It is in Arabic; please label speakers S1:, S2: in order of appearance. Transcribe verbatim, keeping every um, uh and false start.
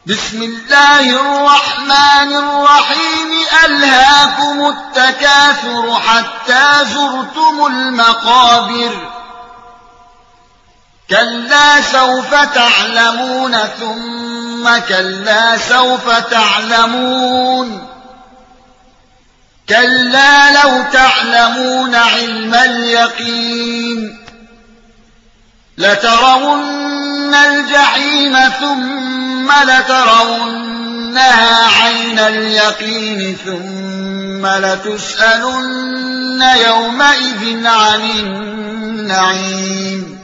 S1: بسم الله الرحمن الرحيم ألهاكم التكاثر حتى زرتم المقابر كلا سوف تعلمون ثم كلا سوف تعلمون كلا لو تعلمون علم اليقين لترون الجحيم ثم لترونها عين اليقين ثم لتسألن يومئذ عن النعيم